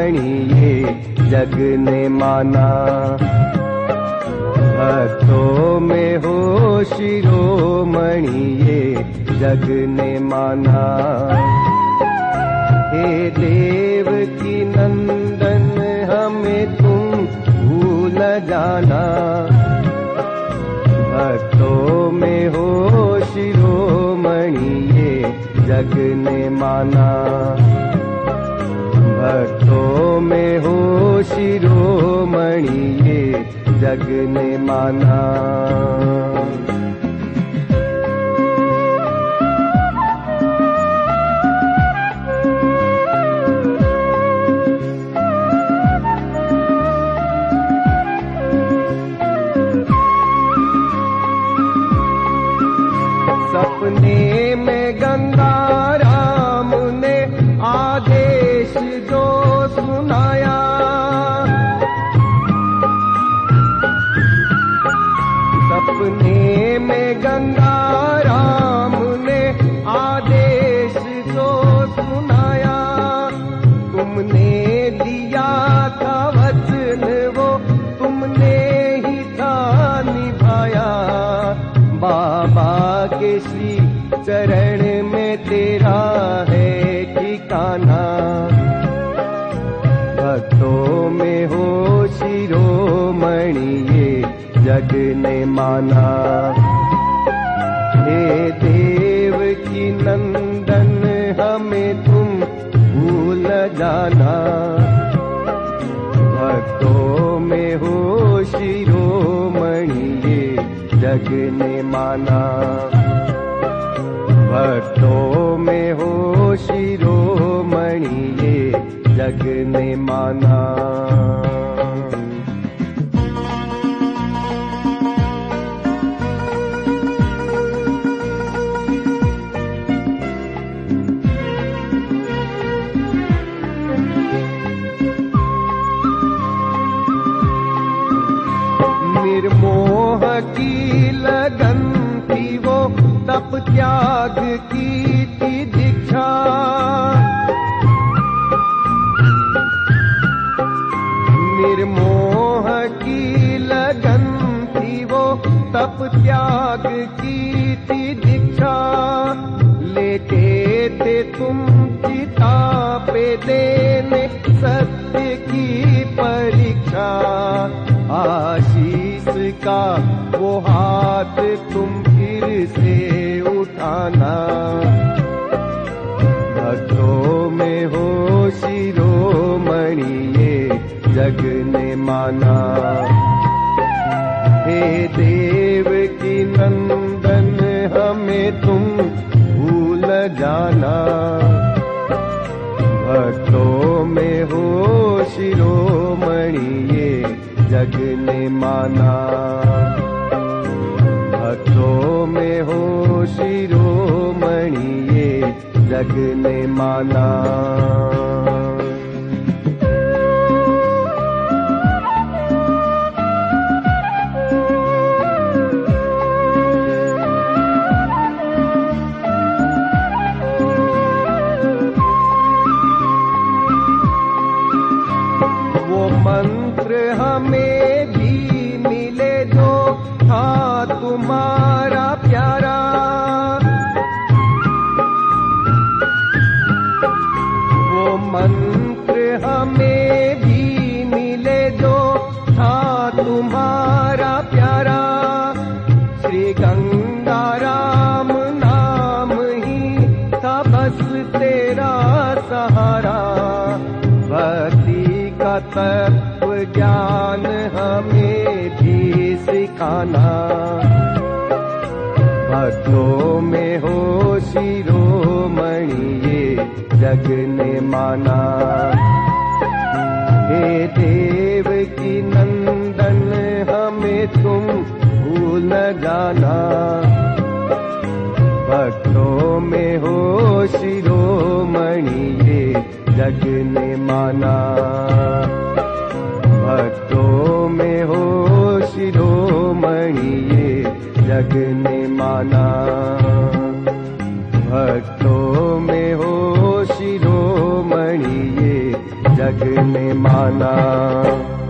शिरोमणि ये जग ने माना। भक्तों में हो शिरोमणि ये जग ने माना। हे देव की नंदन हमें तुम भूल जाना। भक्तों में हो शिरोमणि ये जग ने माना। भक्तों में हो शिरोमणि ये जग ने माना। सपने में गंगा राम ने आदेश जो सुनाया। सपने में गंगा राम ने आदेश जो सुनाया। तुमने दिया था वचन वो तुमने ही था निभाया। बाबा के श्री चरण में तेरा है ठिकाना। भक्तों में हो शिरोमणि ये जग ने माना। हे देव की नंदन हमें तुम भूल जाना। भक्तों में हो शिरोमणि ये जग ने माना। भक्तों में हो शिरोमणि ये जग ने माना। निर्मोह की लगन थी वो तप त्याग की थी दीक्षा। निर्मोह की लगन थी वो तप त्याग की थी दीक्षा। लेते थे तुम चिता पे देने सत्य की परीक्षा। आशीष का वो हाथ तुम फिर से उठाना। भक्तों में हो शिरोमणि ये जग ने माना। हे देव की नंदन हमें तुम भूल जाना। भक्तों में हो शिरोमणि ये जग ने माना। भक्तों में हो शिरोमणि ये जग ने माना। वो मंत्र हमें भी मिले जो था तुम्हारा प्यारा। वो मंत्र हमें भी मिले जो था तुम्हारा प्यारा। श्री गंगा राम नाम ही था बस तेरा सहारा। भक्ति का तत्व ज्ञान हमें भी सिखाना। भक्तों में हो शिरोमणि ये जग ने माना। हे देव की नंदन हमें तुम भूल न जाना। भक्तों में हो शिरोमणि ये जग ने माना। भक्तों में हो शिरोमणि ये जग ने माना। भक्तों में हो शिरोमणि ये जग ने माना।